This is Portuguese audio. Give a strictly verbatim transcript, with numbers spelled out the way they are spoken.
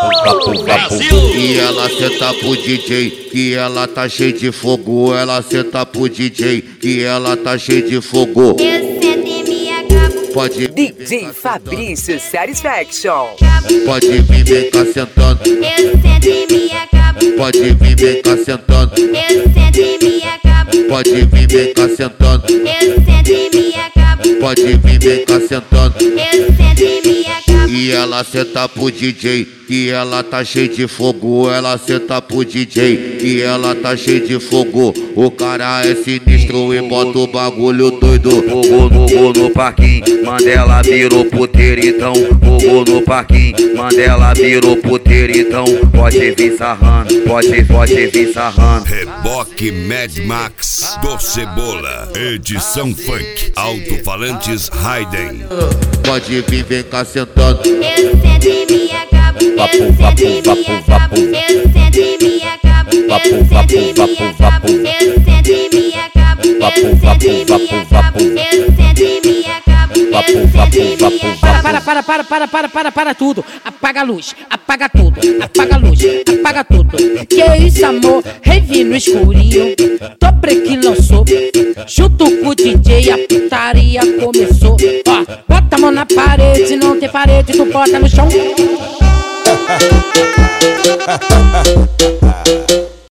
E ela senta pro D J, que ela tá cheia de fogo. Ela senta pro D J, que ela tá cheia de fogo. Eu sento e me acabo. Pode D J Fabrício Satisfaction. Pode vir, vem cá sentando. Eu sento e me acabo. Pode vir, vem cá sentando. Eu sento e me acabo. Pode vir, vem cá sentando. Eu sento e me acabo. Pode vir, vem cá sentando. Eu sento e me acabo. E ela senta pro D J, que ela tá cheia de fogo. Ela senta pro D J, que ela tá cheia de fogo. O cara é sinistro e bota o bagulho doido. Fogo, fogo no parquinho, Mandela virou puteiro então. Fogo no parquinho, Mandela virou puteiro então. Pode vir sarrando, pode, pode vir sarrando. Reboque Mad Max do Cebola, edição funk, alto-falantes Hayden. Pode vir, vem cá sentando. Eu sento e me acabo. Eu sento e me acabo. Eu sento e me acabo. Eu sento e me acabo. Eu sento e me acabo. Eu sento e me acabo. Eu sento e me acabo. Eu sento e me acabo. Para, para, para, para, para, para, para tudo. Apaga a luz, apaga tudo. Apaga a luz, apaga tudo. Que isso, amor? Revi no escurinho. Dobre que lançou. Junto com o D J, a putaria começou. Ó, bota a mão na parede, se não tem parede, tu bota no chão.